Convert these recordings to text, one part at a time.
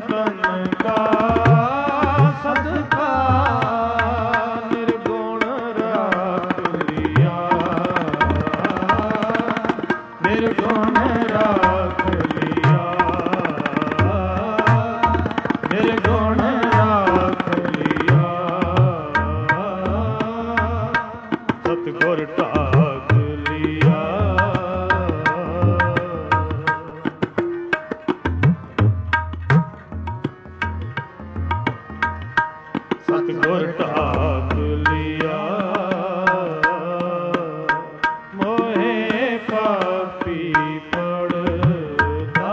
ਸੰਤਨ ਕਾ ਸਦਕਾ ਨਿਰਗੁਣ ਰਾਖ ਲਿਆ, ਨਿਰਗੁਣ ਰਾਖ ਲਿਆ, ਨਿਰਗੁਣ ਰਾਖ ਲਿਆ। ਸਤਿਗੁਰ ਢਾਕ ਲਿਆ, ਸਤਿਗੁਰ ਢਾਕ ਲਿਆ। ਮੋਹਿ ਪਾਪੀ ਪੜਦਾ,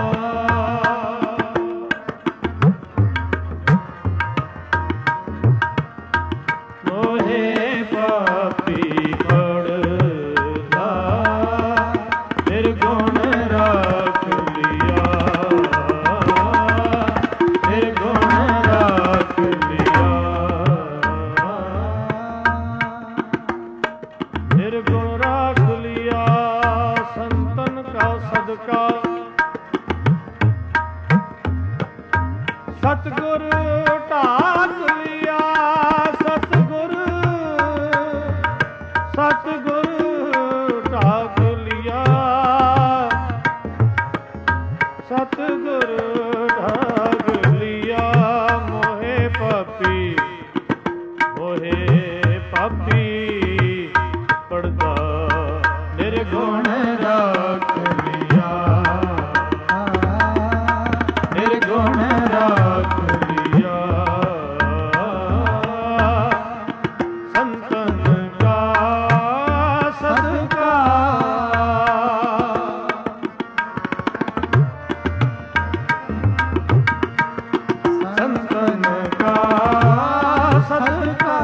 ਮੋਹਿ ਪਾਪੀ ਪੜਦਾ, ਨਿਰਗੁਣ ਰਾਖ ਲਿਆ, ਨਿਰਗੁਣ ਰਾਖ ਲਿਆ, ਨਿਰਗੁਣ ਰਾਖ ਲਿਆ। ਸੰਤਨ ਕਾ ਸਦਕਾ ਸਤਿਗੁਰ ਢਾਕ ਲਿਆ, ਸਤਿਗੁਰ, ਸਤਿਗੁਰ ਢਾਕ ਲਿਆ, ਸਤਿਗੁਰ ਢਾਕ ਲਿਆ। ਮੋਹਿ ਪਾਪੀ, ਮੋਹਿ ਪਾਪੀ ਪੜਦਾ, ਨਿਰਗੁਣ ਰਾਖ ਲਿਆ, ਨਿਰਗੁਣ ਰਾਖ ਲਿਆ। ਸੰਤਨ ਕਾ ਸਦਕਾ ਸੰਤਨ ਕਾ ਸਦਕਾ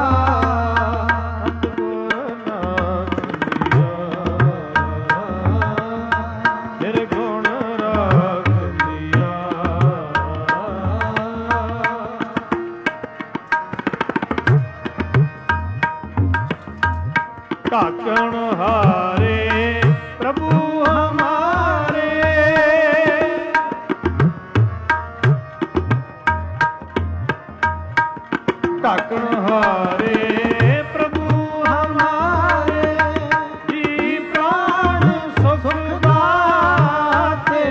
ਸਤਿਗੁਰ ਨਾਮ ਲਿਆ, ਨਿਰਗੁਣ ਰਾਖ ਲਿਆ। ਢਾਕਣ ਹਾਰੇ ਪ੍ਰਭੂ ਹਮਾਰੇ, ਢਾਕਣ ਹਾਰੇ ਪ੍ਰਭੂ ਹਮਾਰੇ, ਜੀ ਪ੍ਰਾਣ ਸੁਖ ਦਾਤੇ,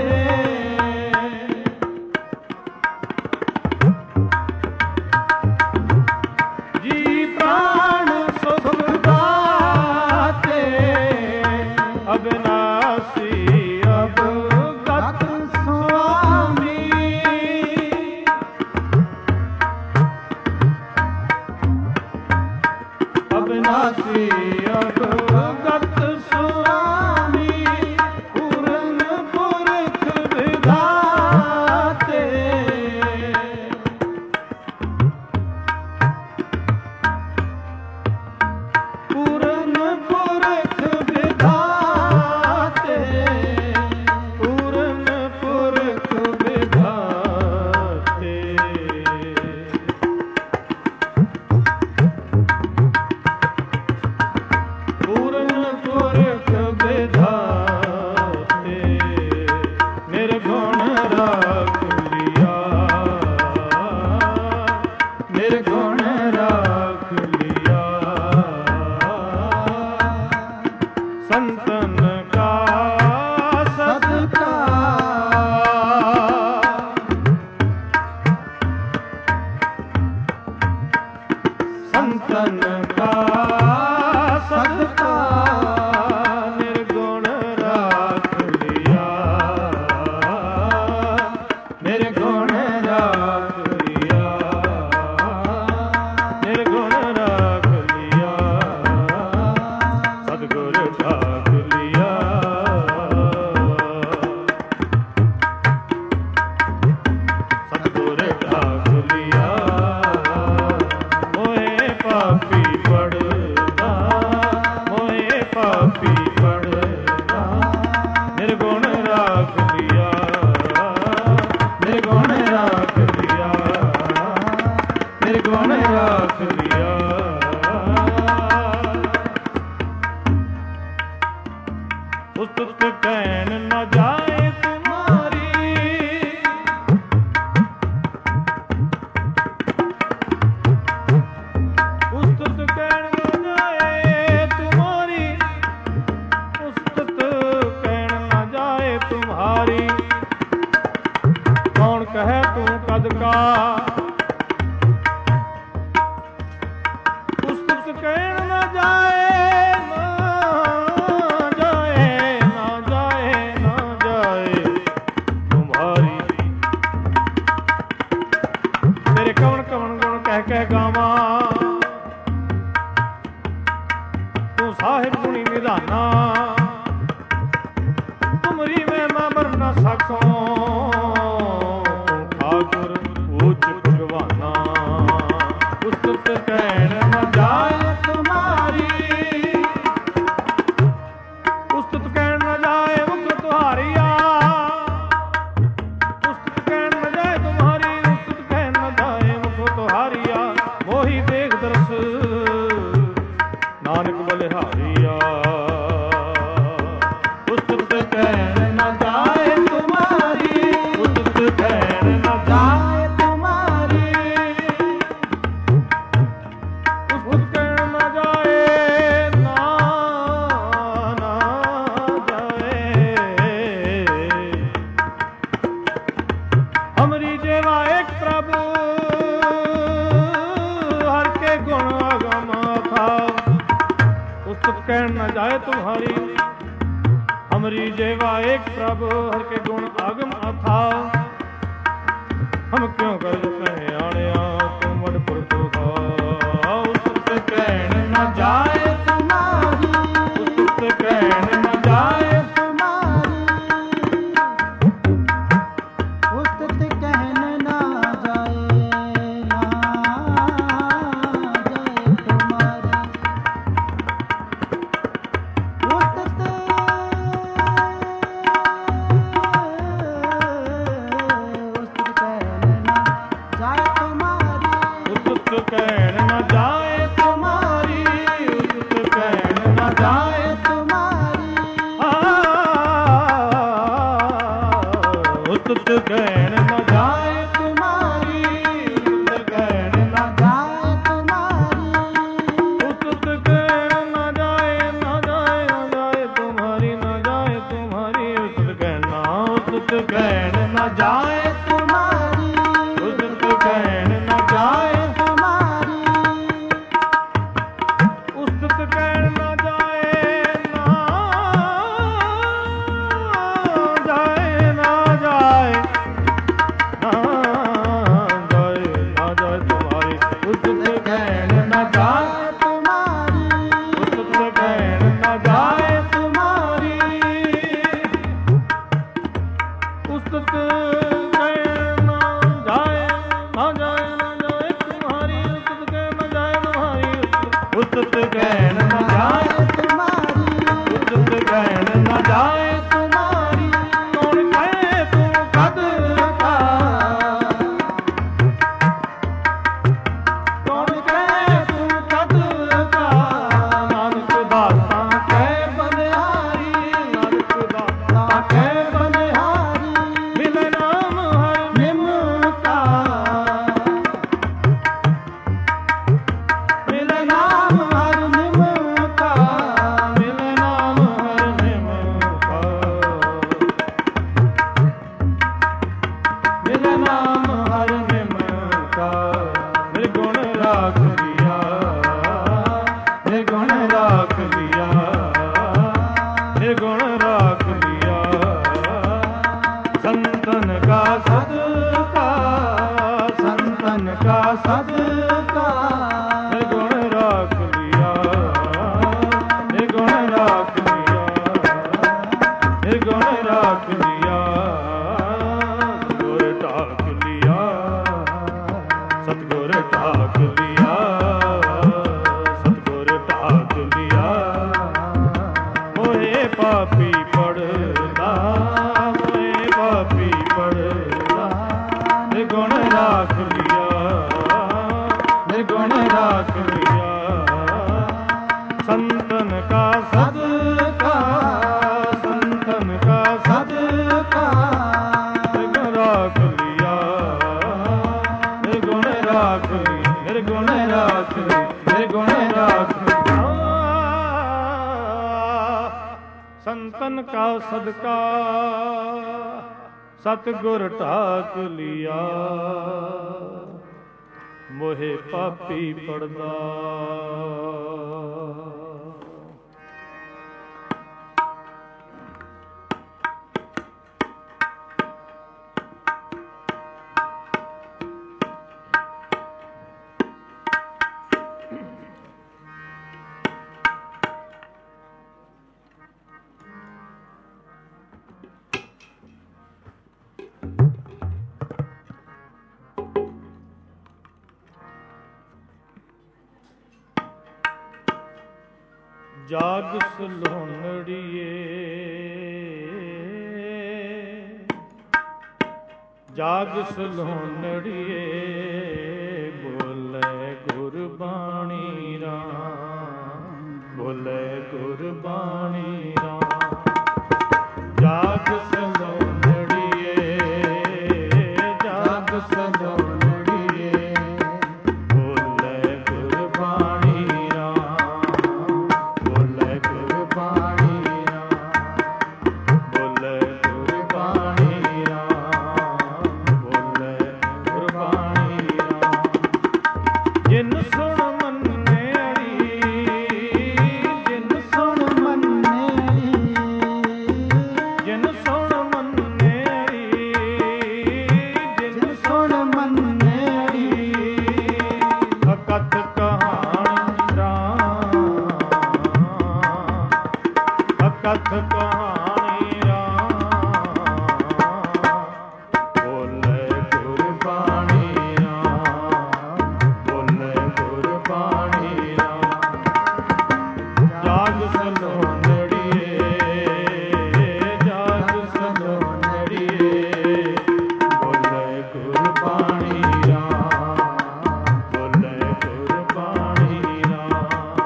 ਜੀ ਪ੍ਰਾਣ ਸੁਖ ਦਾਤੇ, ਅਬਿਨਾਸੀ ਅਬਗਤ ਸੁਆਮੀ, ਅਬਿਨਾਸੀ ਅਬਗਤ ਸੁਆਮੀ, ਪੂਰਨ ਪੁਰਖ ਵਿਧਾਤੇ, ਪੂਰਨ ਪੁਰਖ ਵਿਧਾਤੇ, ਪੂਰਨ ਪੁਰਖ ਵਿਧਾਤੇ। ਪੂਰਨ ਪੁਰਖ ਵਿਧਾਤੇ, ਨਿਰਗੁਣ ਰਾਖ ਲਿਆ, ਨਿਰਗੁਣ ਰਾਖ ਲਿਆ। ਸੰਤਨ ਕਾ ਸਦਕਾ ਸੰਤਨ ਕਾ ਸਦਕਾ, ਨਿਰਗੁਣ ਰਾਖ ਲਿਆ, ਨਿਰਗੁਣ ਰਾਖ ਲਿਆ, ਨਿਰਗੁਣ ਰਾਖ ਲਿਆ। ਸਤਿਗੁਰ ਢਾਕ ਲਿਆ, ਸਤਿਗੁਰ ਢਾਕ ਲਿਆ। ਮੋਹਿ ਪਾਪੀ ਕਹੈ ਤੂੰ ਕਦ ਕਾ ਪੁਸਤਕ ਕਹਿਣ ਨਾ ਜਾਏ ਨਾ ਜਾਏ ਨਾ ਜਾਏ ਨਾ ਜਾਏ ਤੁਮਹਾਰੀ ਤੇਰੇ ਕਵਣ ਕਵਣ ਗੁਣ ਕਹਿ ਕਹਿ ਗਾਵਾਂ ਤੂੰ ਸਾਹਿਬ ਗੁਣੀ ਨਿਧਾਨਾ ਤੁਮਰੀ ਮਹਿਮਾ ਬਰ ਨਾ ਸਕੋ ਠਾਕੁਰ ਉੱਚ ਭਗਵਾਨਾ ਪੁਸਤਕ ਕਹਿਣ ਨਾ ਜਾਏ ਤੁਮਾਰੀ ਪੁਸਤਕ ਕਹਿਣ ਨਾ ਜਾਏ ਮੁਖ ਤੁਹਾਰੀਆ ਪੁਸਤਕ ਕਹਿਣ ਨਾ ਜਾਏ ਤੁਮਾਰੀ ਪੁਸਤਕ ਕਹਿਣ ਨਾ ਜਾਏ ਮੁਖ ਤੁਹਾਰੀਆ ਮੋਹੀ ਦੇਖ ਦਰਸ ਨਾਨਕ ਬਲਿਹਾਰੀਆ ਪੁਸਤਕ ਕਹਿਣ ਨਾ ਜਾਏ ਤੁਮਾਰੀ ਪੁਸਤਕ ਕਹਿਣ ਨਾ ਜਾਏ ਤੁਮਾਰੀ ਪੁਸਤਕ ਕਹਿਣ ਨਾ ਜਾਏ ਨਾ ਜਾਏ ਹਮਰੀ ਜੇਵਾ ਇੱਕ ਪ੍ਰਭ ਹਰ ਕੇ ਗੁਣ ਅਗਮ ਅਥਾ पुस्तक कहन न जाए तुम्हारी हमरी जेवा एक प्रभु हर के गुण आगम अथा हम क्यों कर कहे आणिया तुम मडपुर तो पुस्तक कहन न जाए तुम्हारी पुस्तक कहन न जाए तुम्हारी पुस्तक कहन न जाए तुम्हारी ਕਹਿਣ ਨਾ ਜਾਏ ਤੁਮਾਰੀ ਉਸਤ ਕਹਿਣ ਨਾ ਜਾਏ ਤੁਮਾਰੀ ਉਸਤ ਕਹਿਣ ਨਾ ਜਾਏ ਤੁਮਾਰੀ ਉਸਤ ਕਹਿਣ ਨਾ ਜਾਏ ਤੁਮਾਰੀ ਉਸਤ ਕਹਿਣ ਨਾ ਜਾਏ ਨਾ ਜਾਏ ਨਾ ਜਾਏ ਤੁਮਾਰੀ ਨਾ ਜਾਏ ਤੁਮਾਰੀ ਉਸਤ ਕਹਿਣਾ ਉਸਤ ਕਹਿਣ ਨਾ ਜਾਏ ਤੁਮਾਰੀ ਉਸਤ ਕਹਿਣ ਨਾ ਜਾਏ ਉਸਤ ਕਹਿਣ ਨਾ ਜਾਏ ਤੁਮਾਰੀ ਉਸਤ ਕਹਿਣ ਨਾ ਜਾਏ ਤੁਮਾਰੀ ਕੌਣ ਕਹੇ ਤੂੰ ਕਦ ਕਾ ਕੌਣ ਕਹੇ ਤੂੰ ਕਦ ਕਾ ਨਾਨਕ ਦਾਤਾ ਕਹਿ ਬਨਿਹਾਰੀ ਨਾਨਕ ਦਾਤਾ ਕਹਿ ਬਨਿਹਾਰੀ ਮਿਲੇ ਨਾਮ ਹਰ ਨਿਮਕਾ ਮਿਲੇ ਨਾਮ ਹਰ ਨਿਮਕਾ ਮਿਲੇ ਨਾਮ ਹਰ ਨਿਮਕਾ ਮਿਲੇ ਨਾਮ ਹਰ ਨਿਮਕਾ ਨਿਰਗੁਣ ਰਾਖ ਲਿਆ ਨਿਰਗੁਣ ਰਾਖ ਲਿਆ ਨਿਰਗੁਣ ਰਾਖ ਲਿਆ ਸੰਤਨ ਕਾ ਸਦਕਾ ਸੰਤਨ ਕਾ ਸਦਕਾ ਨਿਰਗੁਣ ਰਾਖ ਲਿਆ ਨਿਰਗੁਣ ਰਾਖ ਲਿਆ ਨਿਰਗੁਣ ਰਾਖ ਲਿਆ ਗੁਰ ਢਾਕ ਲਿਆ ਸਤਿਗੁਰ ਢਾਕ ਲਿਆ ਸਤਿਗੁਰ ਢਾਕ ਲਿਆ ਮੋਏ ਪਾਪੀ ਪੜਦਾ ਮੋਏ ਪਾਪੀ ਪੜਦਾ ਨਿਰਗੁਣ ਰਾਖ ਲਿਆ ਨਿਰਗੁਣ ਰਾਖ ਲਿਆ ਸੰਤਨ ਕਾ ਸਦਕਾ ਸੰਤਨ ਕਾ ਸਦਕਾ ਨਿਰਗੁਣ ਰਾਖ ਲਿਆ ਨਿਰਗੁਣ ਰਾਖ ਲਿਆ ਨਿਰਗੁਣ ਰਾਖ ਲਿਆ ਨਿਰਗੁਣ ਰਾਖ ਲਿਆ संतन का सदका ਸਤਿਗੁਰ ਢਾਕ ਲਿਆ ਮੋਹਿ ਪਾਪੀ ਪੜਦਾ। ਜਾਗ ਸਲੋਨੜੀਏ ਜਾਗ ਸਲੋਨੜੀਏ ਬੋਲੇ ਗੁਰਬਾਣੀ ਰਾਮ ਬੋਲੇ ਗੁਰਬਾਣੀ ਰਾਮ। ਜਾਗ ਸਲੋਨੜੀਏ ਜਾਗ ਸਲੋਨੜੀਏ ਬੋਲੇ ਗੁਰਬਾਣੀ ਰਾਮ ਬੋਲੇ ਗੁਰਬਾਣੀ ਰਾਮ ਬੋਲੇ ਗੁਰਬਾਣੀ ਰਾਮ ਬੋਲੇ ਗੁਰਬਾਣੀ ਰਾਮ। ਜਿਨ ਸੁਣ ਮੰਨਿਆੜੀ ਜਿਨ ਸੁਣ ਮੰਨਿਆੜੀ ਜਿਨ ਸੁਣ ਮੰਨਿਆੜੀ ਜਿਨ ਸੁਣ ਮੰਨਿਆੜੀ ਅਕਥ ਕਹਾਣੀ ਰਾਮ ਅਕਥ ਕਹਾਣੀ ਰਾਮ ਬੋਲੇ ਗੁਰਬਾਣੀ ਰਾਮ ਬੋਲੇ ਗੁਰਬਾਣੀ ਰਾਮ। ਜਾਗ ਸਲੋਨੜੀਏ ਜਾਗ ਸਲੋਨੜੀਏ ਬੋਲੇ ਗੁਰਬਾਣੀ ਰਾਮ ਬੋਲੇ ਗੁਰਬਾਣੀ ਰਾਮ।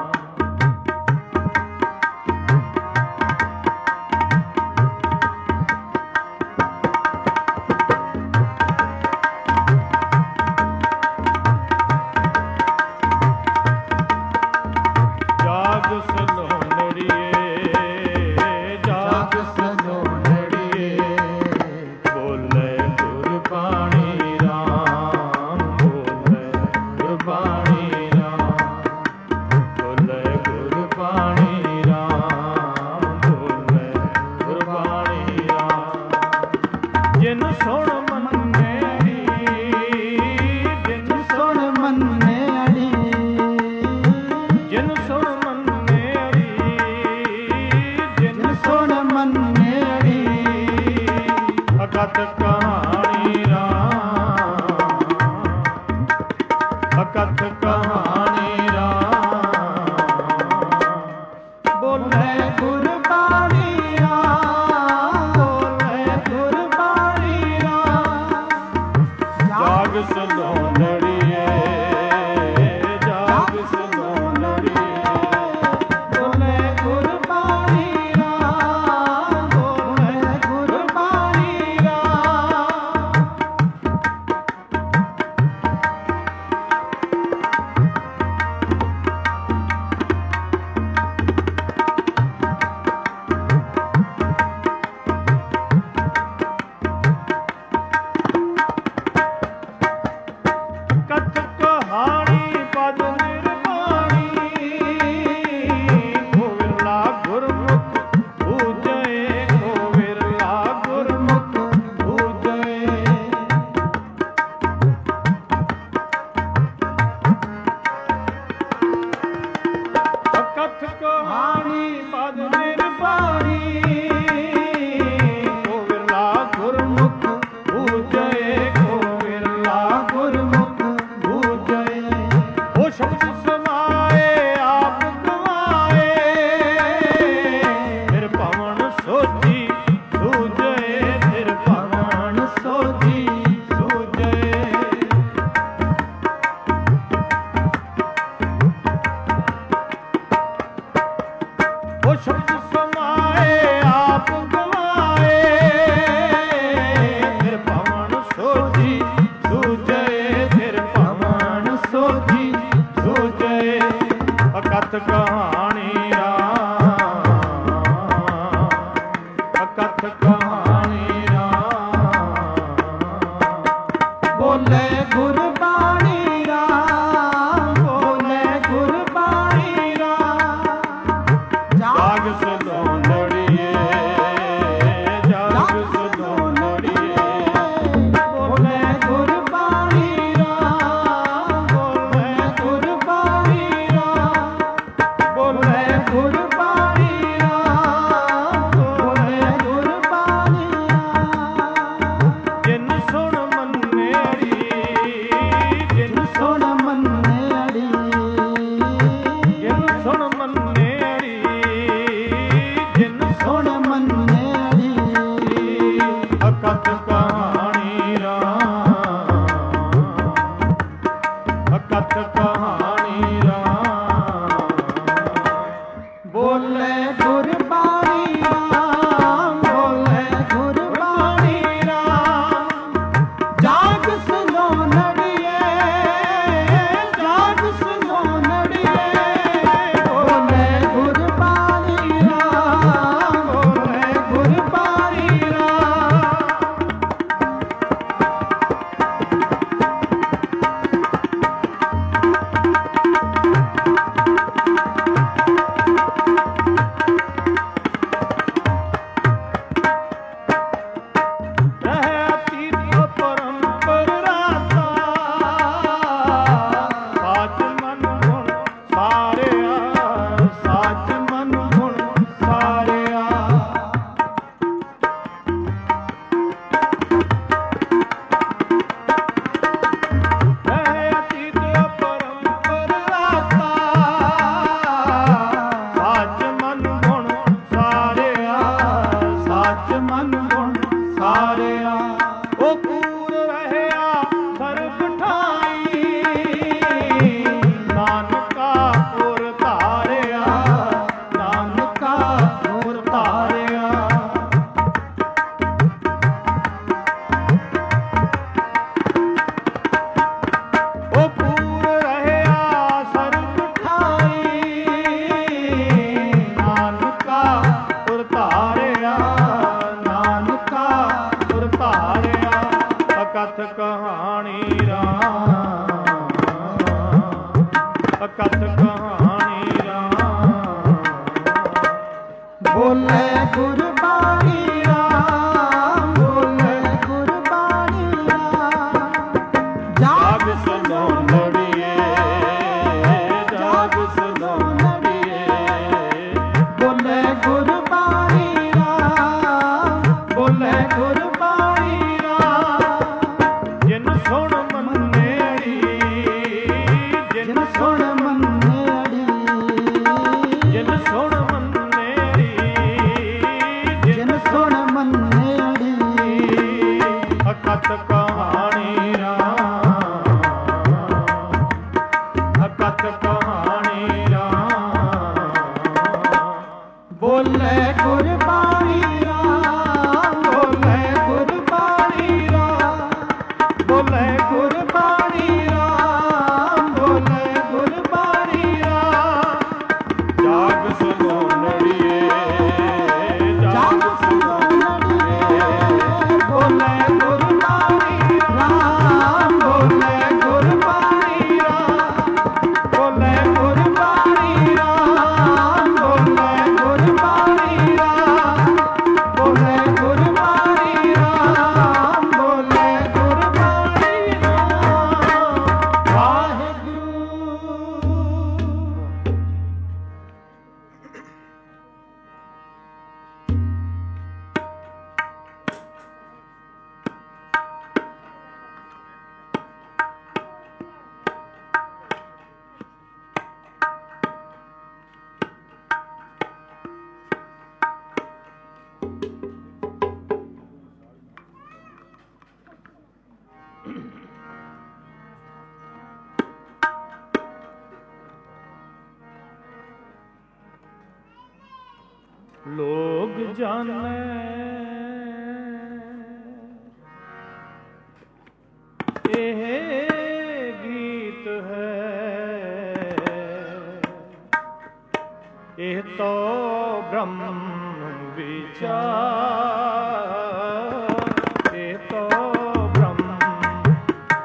ਜਾਗ ਸਲੋਨੜੀਏ ਜਾਗ ਸਲੋਨੜੀਏ ਬੋਲੇ ਗੁਰਬਾਣੀ ਰਾਮ ਬੋਲੇ ਗੁਰਬਾਣੀ ਰਾਮ ਬੋਲੇ ਗੁਰਬਾਣੀ ਰਾਮ ਬੋਲੇ ਗੁਰਬਾਣੀ ਰਾਮ। ਜਿਨ ਸੁਣ ਮੰਨਿਆੜੀ ਜਿਨ ਸੁਣ ਮੰਨਿਆੜੀ ਜਿਨ ਸੁਣ ਮੰਨਿਆੜੀ ਜਿਨ ਸੁਣ ਮੰਨਿਆੜੀ ਅਕਥ ਕਹਾਣੀ ਰਾਮ ਅਕਥ ਕਹਾਣੀ ਰਾਮ ਬੋਲੇ ਗੁਰਬਾਣੀ ਰਾਮ ਬੋਲੇ ਗੁਰਬਾਣੀ ਰਾਮ। ਜਾਗ ਸਲੋਨੜੀਏ ਜਾਗ ਸਲੋਨੜੀਏ ਬੋਲੇ ਗੁਰਬਾਣੀ ਰਾਮ ਬੋਲੇ ਗੁਰਬਾਣੀ ਰਾਮ। ਬੋਲੇ ਗੁਰਬਾਣੀ ਰਾਮ, ਬੋਲੇ ਗੁਰਬਾਣੀ ਰਾਮ। ਜਾਗ ਸਲੋਨੜੀਏ, ਜਾਗ ਸਲੋਨੜੀਏ, ਬੋਲੇ ਗੁਰਬਾਣੀ ਰਾਮ, ਬੋਲੇ ਗੁਰਬਾਣੀ ਰਾਮ, ਬੋਲੇ ਗੁਰਬਾਣੀ ਰਾਮ, ਬੋਲੇ ਗੁਰਬਾਣੀ ਰਾਮ। ਜਿਨ ਸੁਣ ਮੰਨੇੜੀ, ਜਿਨ ਸੁਣ ਮੰਨੇੜੀ, ਜਿਨ ਸੁਣ ਮੰਨੇੜੀ, ਜਿਨ ਸੁਣ ਮੰਨੇੜੀ, ਅਕਥ ਕਹਾਣੀ ਰਾਮ, ਅਕਥ ਕਹਾਣੀ ਰਾਮ। ਬੋਲੇ ਗੁਰਬਾਣੀ ਰਾਮ, ਬੋਲੇ ਗੁਰਬਾਣੀ ਰਾਮ। ਜਾਗ ਸਲੋਨੜੀਏ, ਜਾਗ ਸਲੋਨੜੀਏ, ਬੋਲੇ ਗੁਰਬਾਣੀ ਰਾਮ, ਬੋਲੇ ਗੁਰਬਾਣੀ ਰਾਮ। ਰਹਿ ਅਤੀਤ ਪਰੰਪਰ ਰਾਤਾ, ਸਾਚ ਮਨ ਗੁਣ ਸਾਰਿਆ, ਸਾਚ ਮਨ ਗੁਣ ਸਾਰਿਆ। ਰਹਿ ਅਤੀਤ ਪਰੰਪਰ ਰਾਤਾ, ਸਾਚ ਮਨ ਗੁਣ ਸਾਰਿਆ, ਸਾਚ ਮਨ ਗੁਣ ਸਾਰਿਆ। ਉਹ ਪੂਰ ਰਹਿਆ ਸਰਬ ਠਾਈ, ਨਾਨਕਾ ਪੁਰ ਧਾਰਿਆ, ਨਾਨਕਾ ਪੁਰ ਧਾਰਿਆ। ਉਹ ਪੂਰ ਰਹਿਆ ਸਰਬ ਠਾਈ, ਨਾਨਕਾ ਪੁਰ ਧਾਰਿਆ, ਨਾਨਕਾ ਪੁਰ ਧਾਰਿਆ। ਅਕਥ ਕਹਾਣੀ ਰਾਮ, ਅਕਥ ਕਹਾਣੀ ਰਾਮ। ਬੋਲੇ ਗੁਰਬਾਣੀ ਰਾਮ, ਬੋਲੇ ਗੁਰਬਾਣੀ ਰਾਮ। ਜਾਗ ਸਲੋਨੜੀਏ, ਜਾਗ ਸਲੋਨੜੀਏ, ਬੋਲੇ ਗੁਰਬਾਣੀ ਰਾਮ, ਬੋਲੇ ਗੁਰਬਾਣੀ ਰਾਮ। ਜਿਨ ਸੁਣ ਮੰਨੇੜੀ, ਜਿਨ ਜਿਨ ਸੁਣ ਮੰਨੇੜੀ, ਜਿਨ ਸੁਣ ਮੰਨੇੜੀ, ਜਿਨ ਸੁਣ ਮੰਨੇੜੀ, ਅਕਥ ਕਹਾਣੀ ਰਾਮ, ਅਕਥ ਕਹਾਣੀ ਰਾਮ। ਬੋਲੇ ਗੁਰਬਾਣੀ ਰਾਮ, ਬੋਲੇ ਗੁਰਬਾਣੀ ਰਾਮ, ਬੋਲੇ ਗੁਰਬਾਣੀ ਰਾਮ, ਬੋਲੇ ਗੁਰਬਾਣੀ ਰਾਮ। ਜਾਗ ਸਲੋਨੜੀਏ, ਜਾਗ ਸਲੋਨੜੀਏ, ਬੋਲੇ ਗੁਰਬਾਣੀ ਰਾਮ, ਬੋਲੇ ਗੁਰਬਾਣੀ ਰਾਮ, ਬੋਲੇ ਗੁਰਬਾਣੀ ਰਾਮ, ਬੋਲੇ ਗੁਰਬਾਣੀ ਰਾਮ, ਬੋਲੇ ਗੁਰਬਾਣੀ ਰਾਮ, ਬੋਲੇ ਗੁਰਬਾਣੀ ਰਾਮ। ਵਾਹਿਗੁਰੂ। ਲੋਗ ਜਾਣੈ ਇਹ ਗੀਤ ਹੈ, ਇਹ ਤੋ ਬ੍ਰਹਮ ਵਿਚਾਰ, ਇਹ ਤੋ ਬ੍ਰਹਮ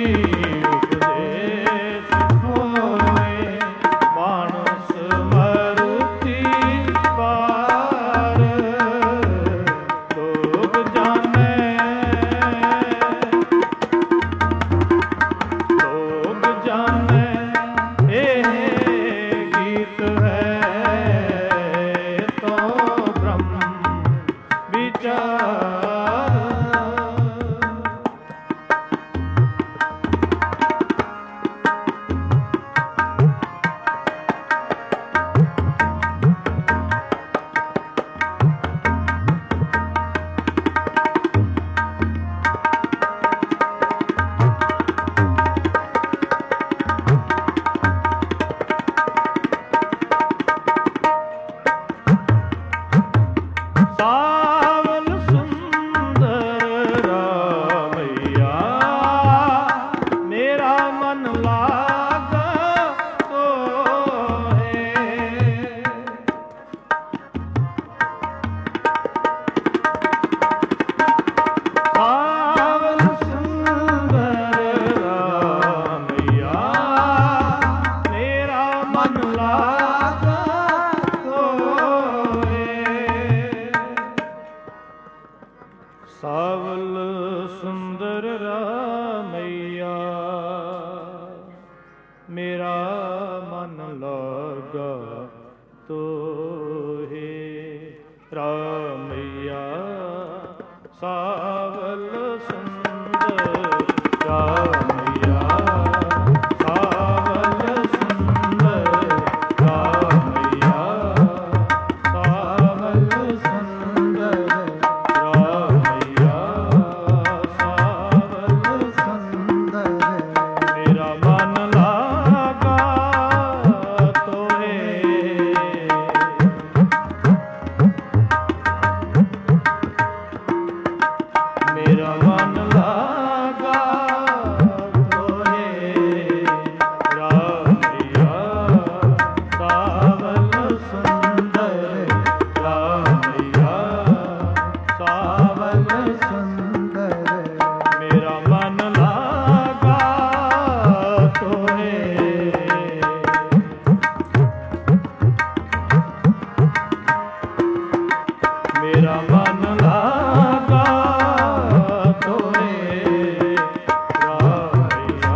ਉਪਦੇਸ਼ ਹੋਏ, ਮਾਨਸ ਮਰਤੀ ਪਾਰ, ਲੋਕ ਜਾਣੈ ਇਹ ਗੀਤ ਹੈ ਤੋ ਬ੍ਰਹਮ ਵਿਚਾਰ। ਸਾਵਲ ਸੁੰਦਰ ਰਾਮਈਆ, ਮੇਰਾ ਮਨ ਲਾਗਾ ਤੋਹੇ। ਸਾਵਲ ਸੁੰਦਰ ਰਾਮਈਆ, ਮੇਰਾ ਮਨ ਲਾਗਾ ਸਾਵਲ ਸੁੰਦਰ ਰਾਮਈਆ, ਮੇਰਾ ਮਨ ਲਾਗਾ ਤੋਹੇ। ਰਾਮਈਆ ਸਾਵਲ ਸੁੰਦਰ ਰਾਮਈਆ, ਸਾਵਲ ਸੁੰਦਰ ਰਾਮਈਆ, ਸਾਵਲ ਸੁੰਦਰ ਮੇਰਾ ਮਨ ਲਾਗਾ ਤੋਹੇ। ਮੇਰਾ ਮਨ ਲਾਗਾ ਤੋਹੇ। ਰਾਮਈਆ ਸਾਵਲ ਸੁੰਦਰ ਰਾਮਈਆ, ਸਾਵਲ ਸੁੰਦਰ ਮੇਰਾ ਮਨ ਲਾਗਾ ਤੋਹੇ। ਮੇਰਾ ਮਨ ਲਾਗਾ ਤੋਹੇ। ਰਾਮਈਆ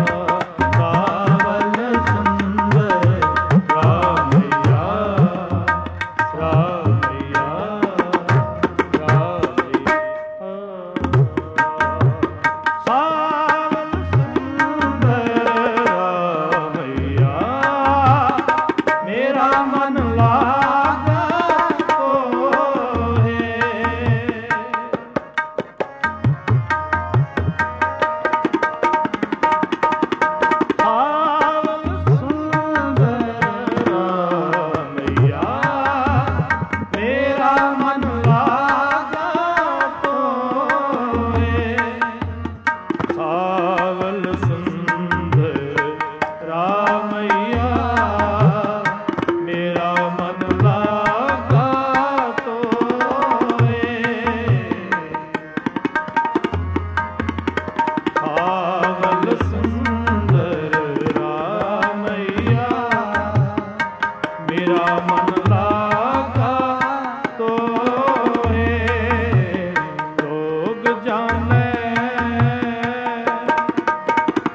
ਸਾਵਲ ਸੁੰਦਰ ਰਾਮਈਆ, ਰਾਮਈਆ ਰਾਮਈਆ। ਸਾਵਲ ਸੁੰਦਰ ਰਾਮਈਆ, ਮੇਰਾ ਮਨ ਲਾਗਾ ਤੋਹੇ। ਸਾਵਲ ਸੁੰਦਰ ਰਾਮਈਆ, ਮੇਰਾ ਮਨ ਲਾਗਾ ਤੋਹੇ। ਸਾਵਲ ਸੁੰਦਰ ਰਾਮਈਆ, ਮੇਰਾ ਮਨ ਲਾਗਾ ਤੋਹੇ। ਸਾਵਲ ਸੁੰਦਰ ਰਾਮਈਆ, ਮੇਰਾ ਮਨ ਲਾਗਾ ਤੋਹੇ। ਲੋਕ ਜਾਣੈ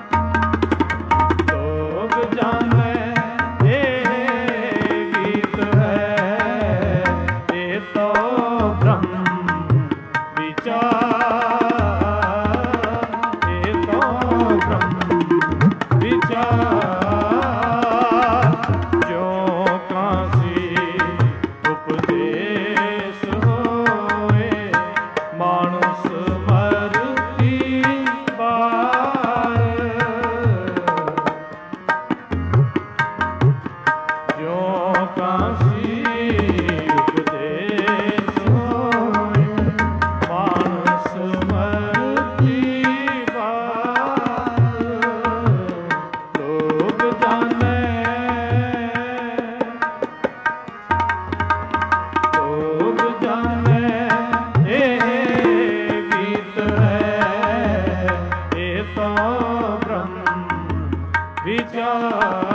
ब्रह्म विचार।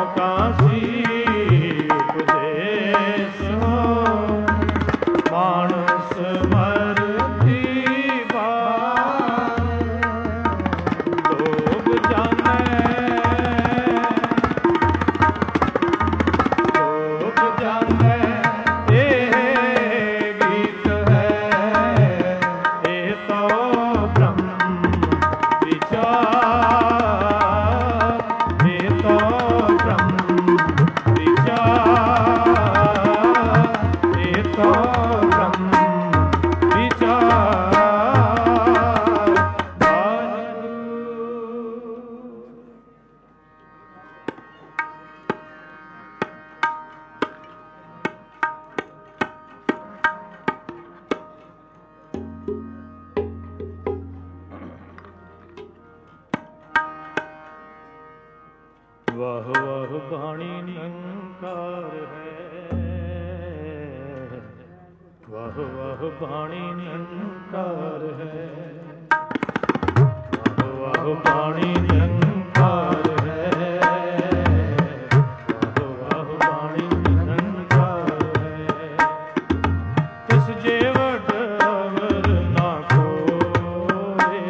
ਕਾਸੀ ਉਪਦੇਸ ਮਾਨਸ ਮਰਤੀ ਬਾਰ ਲੋਕ ਜਾਣੈ ਇਹ ਗੀਤ ਹੈ ਇਹ ਤੋ ਬ੍ਰਹਮ ਵਿਚਾਰ ਇਹ ਤੋ ਬ੍ਰਹਮ ਵਿਚਾਰ ਇਹ ਤੋ ਬ੍ਰਹਮ ਵਿਚਾਰ ਵਾਹ ਵਾਹ ਬਾਣੀ ਨਿਰੰਕਾਰ ਹੈ ਵਾਹ ਵਾਹ ਬਾਣੀ ਨਿਰੰਕਾਰ ਹੈ ਵਾਹ ਵਾਹ ਬਾਣੀ ਨਿਰੰਕਾਰ ਹੈ ਵਾਹ ਵਾਹ ਬਾਣੀ ਨਿਰੰਕਾਰ ਹੈ ਤਿਸ ਜੇਵਟ ਅਵਰ ਨਾ ਕੋਏ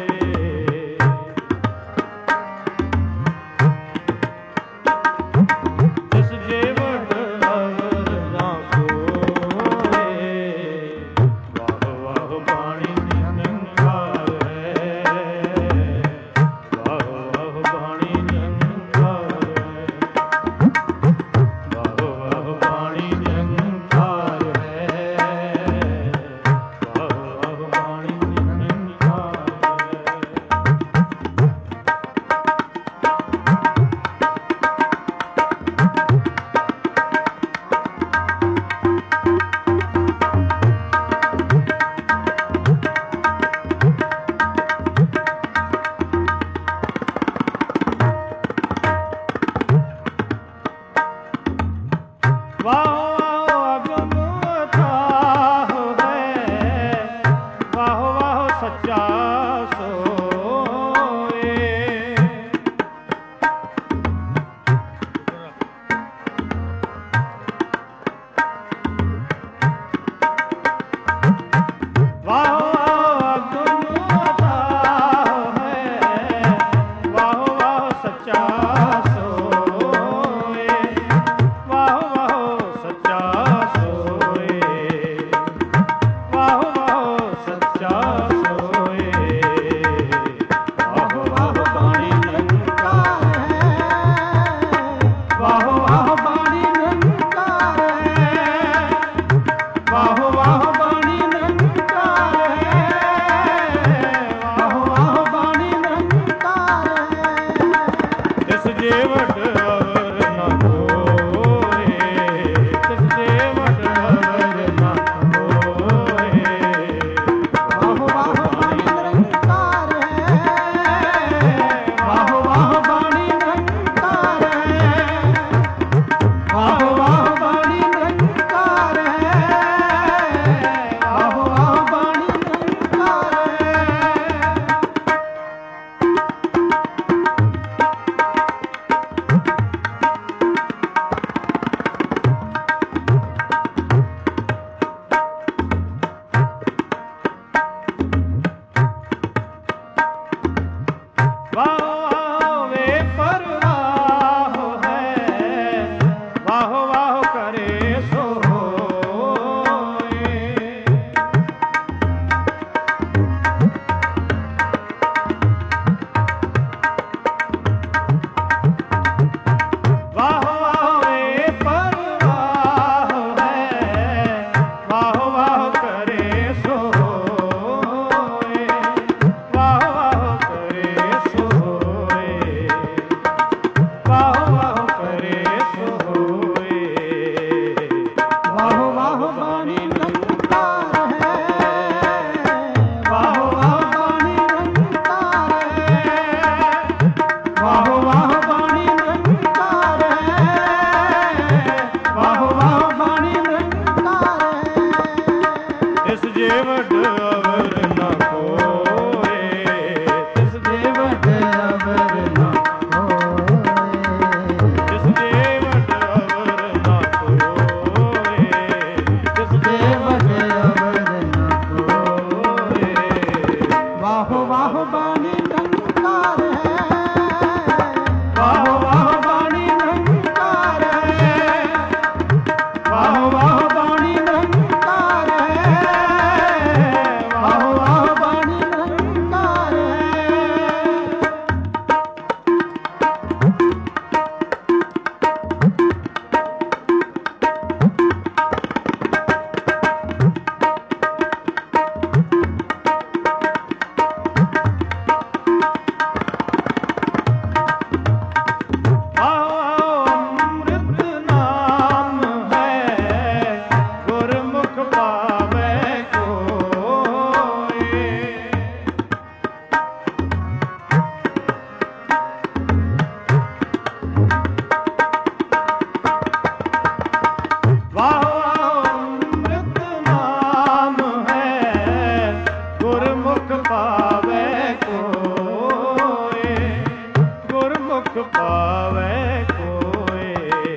ਗੁਰਮੁਖ ਪਾਵੈ ਕੋਏ,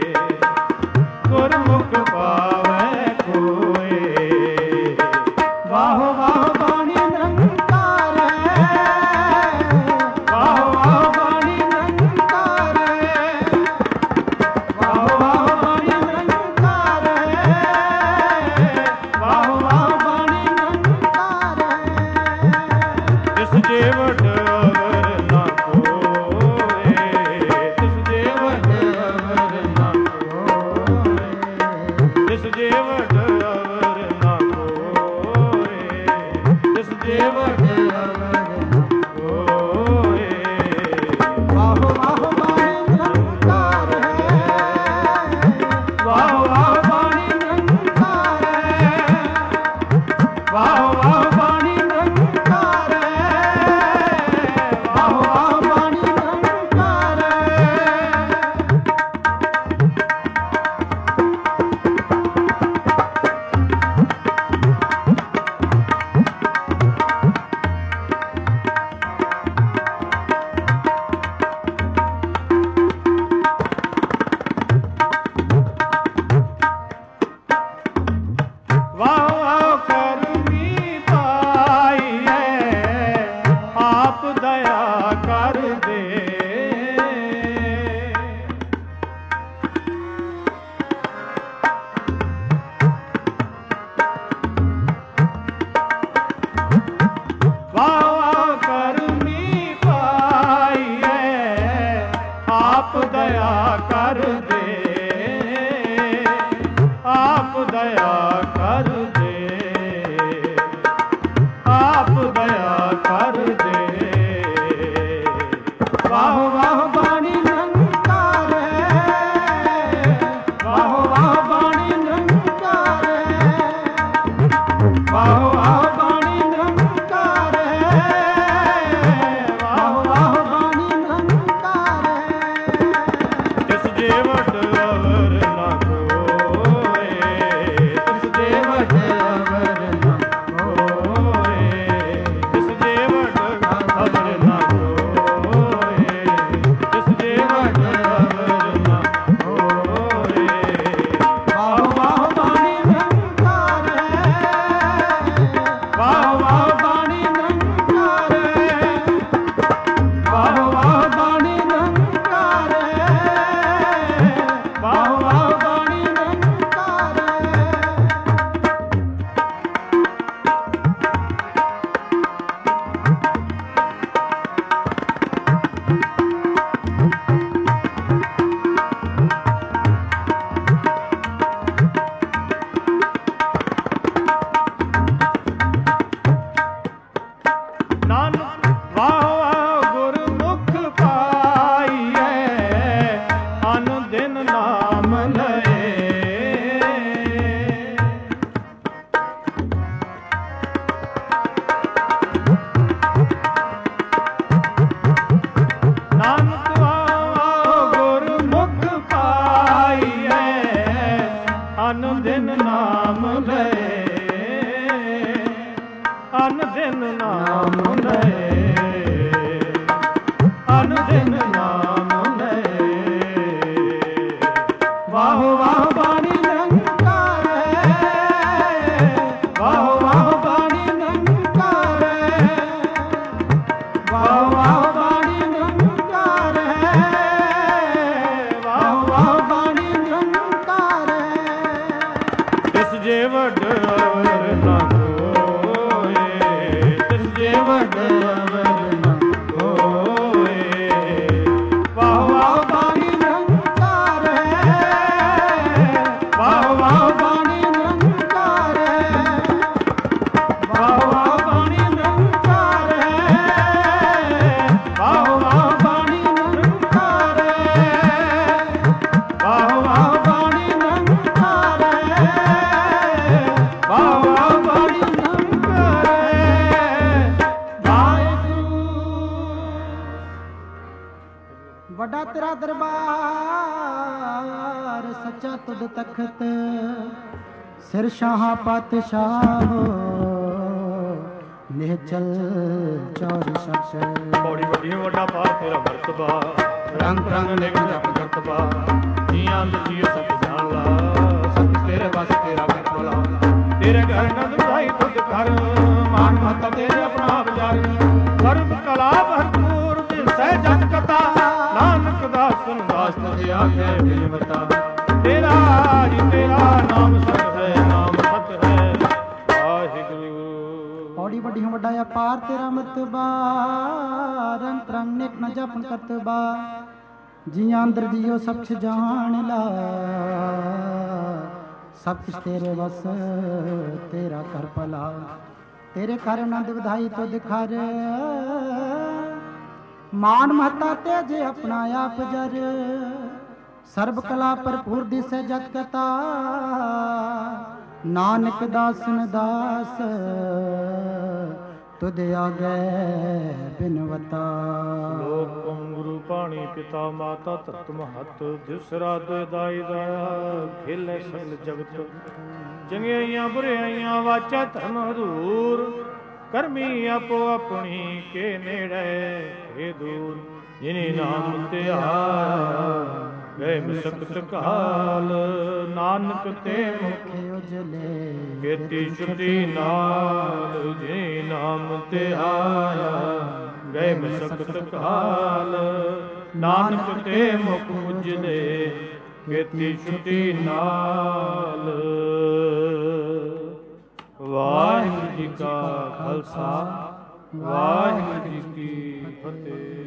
ਗੁਰਮੁਖ ਪਾਵੈ ਕੋਏ। ਵਾਹ ਵਾਹ ਬਾਣੀ ਨਿਰੰਕਾਰ ਹੈ, ਵਾਹ ਵਾਹ ਬਾਣੀ ਨਿਰੰਕਾਰ ਹੈ, ਵਾਹ ਵਾਹ ਬਾਣੀ ਨਿਰੰਕਾਰ ਹੈ, ਵਾਹ ਵਾਹ ਬਾਣੀ ਨਿਰੰਕਾਰ ਹੈ। ਤਿਸ ਜੀਵਟ ਅਵਰ ਨਾ ਕੋਏ, ਤਿਸ ਜੀਵਟ ਅਵਰ ਨਾ ਕੋਏ, ਤਿਸ ਜੀਵਟ ਅਵਰ ਨਾ ਕੋਏ, ਤਿਸ ਜੀਵਟ ਅਵਰ ਨਾ ਕੋਏ। ਵਾਹ ਵਾਹ ਬਾਣੀ ਨਿਰੰਕਾਰ ਹੈ, ਵਾਹ ਵਾਹ ਬਾਣੀ ਨਿਰੰਕਾਰ ਹੈ, ਵਾਹ ਵਾਹ ਬਾਣੀ ਨਿਰੰਕਾਰ ਹੈ, ਵਾਹ ਵਾਹ ਬਾਣੀ ਨਿਰੰਕਾਰ ਹੈ। ਵਾਹ ਵਾਹ ਕਰਮੀ ਪਾਈਐ, ਆਪ ਦਇਆ ਕਰ ਦੇ। ਵਾਹ ਵਾਹ ਕਰਮੀ ਪਾਈਐ, ਆਪ ਦਇਆ ਕਰ ਦੇ, ਆਪ ਦਇਆ ਕਰ ਦੇ, ਆਪ ਦਇਆ ਕਰ ਦੇ। ਵਾਹ ਵਾਹ ਬਾਣੀ ਨਿਰੰਕਾਰ ਹੈ, ਵਾਹ ਵਾਹ ਬਾਣੀ ਨਿਰੰਕਾਰ ਹੈ, ਵਾਹ ਵਾਹ ਬਾਣੀ ਨਿਰੰਕਾਰ ਹੈ, ਵਾਹ ਵਾਹ ਬਾਣੀ ਨਿਰੰਕਾਰ ਹੈ। ਤਿਸ ਜੀਵਟ ਅਵਰ ਨਾ ਕੋਏ, ਤਿਸ ਜੀਵਟ ਅਵਰ ਨਾ ਕੋਏ, ਤਿਸ ਜੀਵਟ ਅਵਰ ਨਾ ਕੋਏ, ਤਿਸ ਜੀਵਟ ਅਵਰ ਨਾ ਕੋਏ। ਵਾਹ ਵਾਹ ਬਾਣੀ ਨਿਰੰਕਾਰ ਹੈ, ਵਾਹ ਵਾਹ ਬਾਣੀ ਨਿਰੰਕਾਰ ਹੈ, ਵਾਹ ਵਾਹ ਬਾਣੀ ਨਿਰੰਕਾਰ ਹੈ, ਵਾਹ ਵਾਹ ਬਾਣੀ ਨਿਰੰਕਾਰ ਹੈ। ਨਾਨਕ ਵਾਹ ਵਾਹ ਗੁਰਮੁਖ ਪਾਈਐ, ਅਨ ਦਿਨ ਨਾਮ ਲਏ। ਨਾਨਕ ਵਾਹ ਵਾਹ ਗੁਰਮੁਖ ਪਾਈਐ, ਅਨ ਦਿਨ ਨਾਮ ਲਏ, ਅਨ ਦਿਨ ਨਾਮ ਲਏ, ਅਨ ਦਿਨ ਨਾਮ ਲਏ। ਵਾਹ ਵਾਹ ਬਾਣੀ ਨਿਰੰਕਾਰ ਹੈ, ਵਾਹ ਵਾਹ ਬਾਣੀ ਨਿਰੰਕਾਰ ਹੈ, ਵਾਹ ਵਾਹ ਬਾਣੀ ਨਿਰੰਕਾਰ ਹੈ, ਵਾਹ ਵਾਹ ਬਾਣੀ ਨਿਰੰਕਾਰ ਹੈ। ਤਿਸ ਜੀਵਟ ਅਵਰ ਨਾ ਕੋਏ, ਤਿਸ ਜੀਵਟ ਅਵਰ ਨਾ ਕੋਏ। ਵਾਹ ਵਾਹ ਬਾਣੀ ਨਿਰੰਕਾਰ ਹੈ, ਵਾਹ ਵਾਹ ਬਾਣੀ ਨਿਰੰਕਾਰ ਹੈ, ਵਾਹ ਵਾਹ ਬਾਣੀ ਨਿਰੰਕਾਰ ਹੈ, ਵਾਹ ਵਾਹ ਬਾਣੀ ਨਿਰੰਕਾਰ ਹੈ, ਵਾਹ ਵਾਹ ਬਾਣੀ ਨਿਰੰਕਾਰ ਹੈ, ਵਾਹ ਵਾਹ ਬਾਣੀ ਨਿਰੰਕਾਰ ਹੈ। ਵਾਹਿਗੁਰੂ ਵੱਡਾ ਤੇਰਾ ਦਰਬਾਰ, ਸੱਚਾ ਤੁਧ ਤਖਤ, ਸਿਰ ਸ਼ਾਹਾਂ ਪਾਤਸ਼ਾਹ, ਨਿਹਚਲ ਚੌਰ ਸ਼ਬਦ। ਪੌੜੀ ਵੱਡੀ ਵੱਡਾ ਪਾਰ ਤੇਰਾ ਮਰਤਬਾ, ਰੰਗ ਰੰਗ ਨਿਕ ਜਪ ਕਰਤਬਾ ਜੀਆਂ ਜੀਓ ਸਭ ਜਾਣ ਲਾ ਸਭ ਤੇਰੇ ਵਸ ਤੇਰਾ ਕਰਤਲਾ ਤੇਰੇ ਘਰ ਨੰਦ ਭਾਈ ਤੁਧ ਘਰ ਮਾਨ ਮਹਤਾ ਤੇਰੇ ਆਪਣਾ ਬਜਾਰ ਸਰਬ ਕਲਾ ਭਰਪੂਰ ਦਿਸੈ ਜਗ ਕਥਾ ਨਾਨਕ ਦਾਸਨ ਦਾਸ ਤੁਝ ਆਖੇ ਬਿਨਵਤਾ ਤੇਰਾ ਜੀ ਤੇਰਾ ਨਾਮ ਸਤ ਹੈ ਨਾਮ ਸਤ ਹੈ ਵਾਹਿਗੁਰੂ। ਔੜੀ ਵੱਡੀ ਵੱਡਾ ਅਪਾਰ ਤੇਰਾ ਮਰਤਬਾ ਰੰਗ ਰੰਗ ਨਿਕ ਨ ਜਪਨ ਕਰਤਬਾ ਜੀਆਂ ਅੰਦਰ ਜੀਓ ਸਭ ਕੁਛ ਜਾਣ ਲਾ ਸਭ ਕੁਛ ਤੇਰੇ ਵਸ ਤੇਰਾ ਕਰ ਭਲਾ ਤੇਰੇ ਘਰ ਆਨੰਦ ਵਧਾਈ ਤੁਧ ਘਰ ਮਾਨ ਮਹਤਾ ਤੇਜ ਆਪਣਾ ਆਪ ਜਰ ਸਰਬ ਕਲਾ ਭਰਪੂਰ ਦਿਸੈ ਜਗ ਕਥਾ ਨਾਨਕ ਦਾਸਨ ਦਾਸ ਤੁਧ ਆਗੇ ਬਿਨਵਤਾ। ਲੋਕ ਓਮ ਗੁਰੂ ਪਾਣੀ ਪਿਤਾ ਮਾਤਾ ਤਤ ਮਹਤ ਦਿਸ ਰਾਤ ਦਾਈ ਦਾਇਆ ਖੇਲੇ ਸਗਲ ਜਗਤ ਚੰਗਿਆਈਆਂ ਬੁਰਿਆਈਆਂ ਵਾਚਾ ਧਰਮ ਹਦੂਰ ਕਰਮੀ ਆਪੋ ਆਪਣੀ ਕੇ ਨੇੜੇ ਏ ਦੂਰ ਜਿਨੇ ਨਾਮ ਤੇ ਆਇਆ ਗਏ ਮਸਕਤ ਕਾਲ ਨਾਨਕ ਤੇ ਮੁਖ ਉਜਲੇ ਕੀਤੀ ਛੁਟੀ ਨਾਲ ਜੇ ਨਾਮ ਤੇ ਆਇਆ ਗਏ ਮਸਕਤ ਕਾਲ ਨਾਨਕ ਤੇ ਮੁਖ ਉਜਲੇ ਕੀਤੀ ਛੁਟੀ ਨਾਲ। ਵਾਹਿਗੁਰੂ ਜੀ ਕਾ ਖਾਲਸਾ ਵਾਹਿਗੁਰੂ ਜੀ ਕੀ ਫਤਿਹ।